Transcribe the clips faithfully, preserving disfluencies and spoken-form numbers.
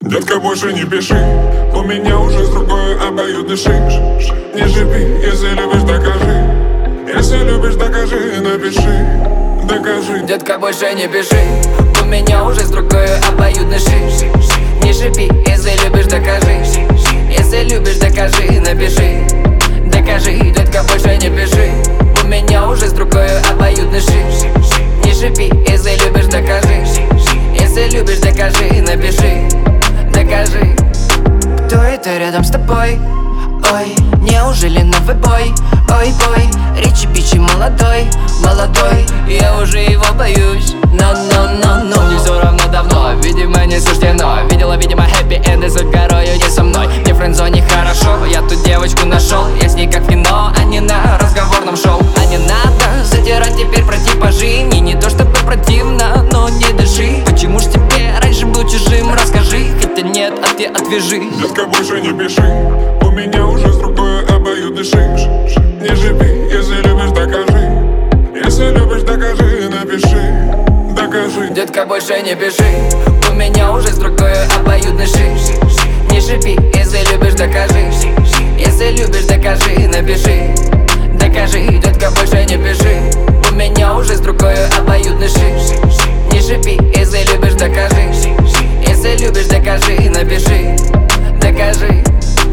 Детка, больше не пиши, у меня уже с другой обоюдный шик. Не шипи, если любишь, докажи. Если любишь, докажи, напиши, докажи. Детка, больше не пиши, у меня уже с другой обоюдный шик. Не шипи, если любишь, докажи. Если любишь, докажи, напиши, докажи. Детка, больше не пиши, у меня уже с другой обоюдный шик. Не шипи, если любишь, докажи. Если любишь, докажи, напиши, докажи. Кто это рядом с тобой? Ой, неужели новый бой? Ой, бой, Ричи Бичи молодой, молодой. Я уже его боюсь, но, но, но, но мне все равно давно, видимо, не суждено. Видела, видимо, хэппи-энды за горою, не со мной. Мне в френдзоне хорошо, я тут девочку нашел. Я с ней как в кино, а не на разговорном шоу. А не надо задирать теперь про типажи. Мне не то чтобы противно, но не дыши. Почему ж тебе раньше был чужим, расскажи. Хотя нет, а ты отвяжи. Детка, больше не пиши, у меня уже с другой обоюдный шик. Не шипи, если любишь, докажи. Если любишь, докажи, напиши, докажи. Детка, больше не пиши, у меня уже с другой обоюдный шик. Не шипи, если любишь, докажи. Если любишь, докажи, напиши, докажи. Детка, больше не пиши, у меня уже с другой обоюдный шик. Не шипи, если любишь, докажи. Если любишь, докажи, напиши, докажи.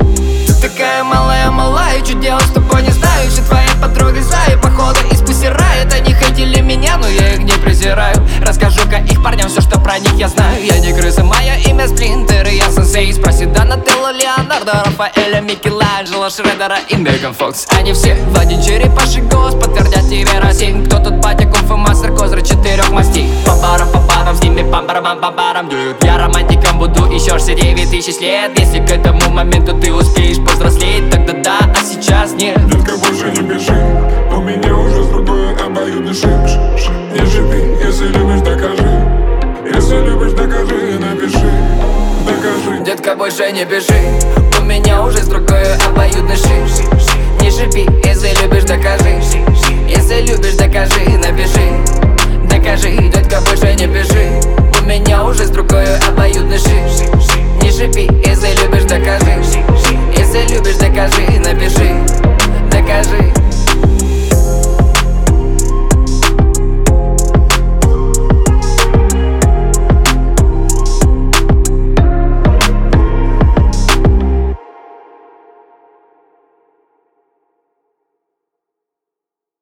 Ты такая малая, малая, что делать с тобой не знаю. Все твои подруги злая, походу из пусирает. Они хотели меня, но я их не презираю. Расскажу-ка их парням все, что про них я знаю. Я не крыса, мое имя Сплинтер, и я сенсей. Спроси Донателло, Леонардо, Рафаэля, Микеланджело, Шредера и Меган Фокс. Они все в один черепаший голос подтвердят тебе Россию. Кто тут батя, кунг-фу мастер, козырь четырех мастей. Папарам, папарам, с ними пампарам, пампарам. Я романтиком буду еще все девять тысяч лет. Если к этому моменту ты успеешь повзрослеть, тогда да, а сейчас нет. Детка, больше не пиши, у меня уже с другой обоюдный шик. Не шипи, если любишь, докажи. Если любишь, докажи, напиши, докажи. Детка, больше не пиши, у меня уже с другой обоюдный шик. Не шипи, если любишь, докажи. Если любишь, докажи, напиши, докажи. Детка, больше не пиши, у меня уже с другой обоюдный шик. Не шипи, если любишь, докажи. Если любишь, докажи, напиши.